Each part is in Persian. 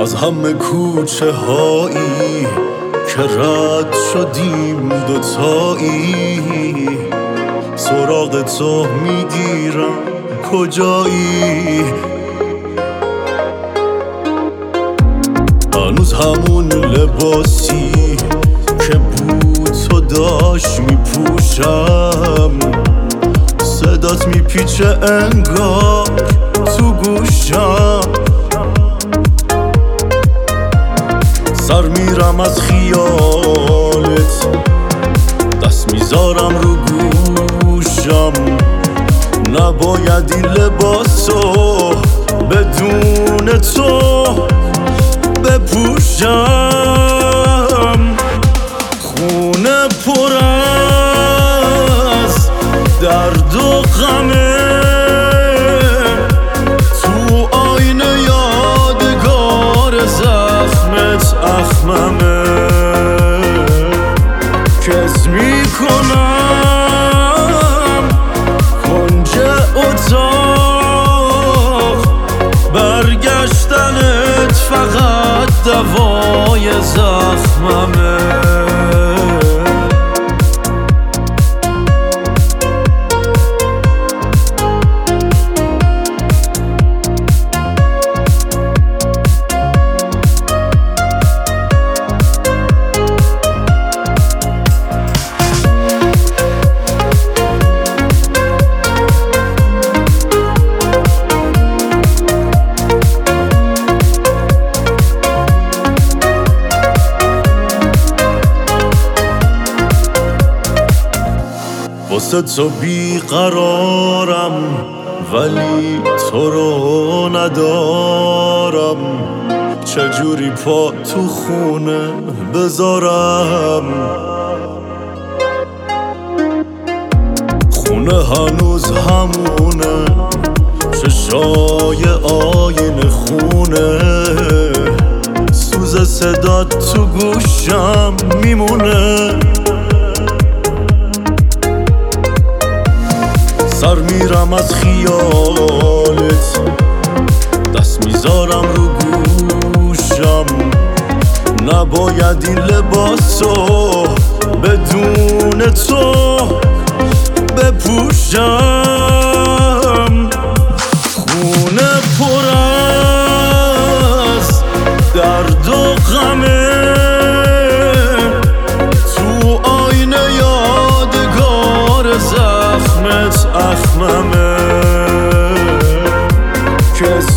از همه کوچه هایی که رد شدیم دوتایی، سراغ تو میگیرم کجایی؟ هنوز همون لباسی که بود تو داشت میپوشم، صدات میپیچه انگار تو گوشم. سر میرم از خیالت، دست میذارم رو گوشم، نباید این لباسو بدون تو بپوشم. خونه پر از درد و غمه، تو آینه یادگار زخمت اخممه. کس میکنم کنج اتاق، برگشتنت فقط دوای زخممه. واسه تو بیقرارم ولی تو رو ندارم، چجوری پا تو خونه بذارم؟ خونه هنوز همونه، چشای آینه خونه، سوز صدات تو گوشم میمونه. سر میرم از خیالت، دست میذارم رو گوشم، نباید این لباسو بدون تو بپوشم. خونه پر از درد و غمه، تو آینه یادگار زخمت اخممه. کس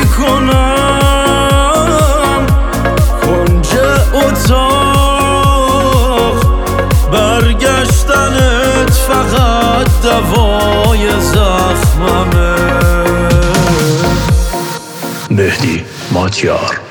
میکنم کنج اتاق، برگشتنت فقط دوای زخممه. مهدی ماتیار.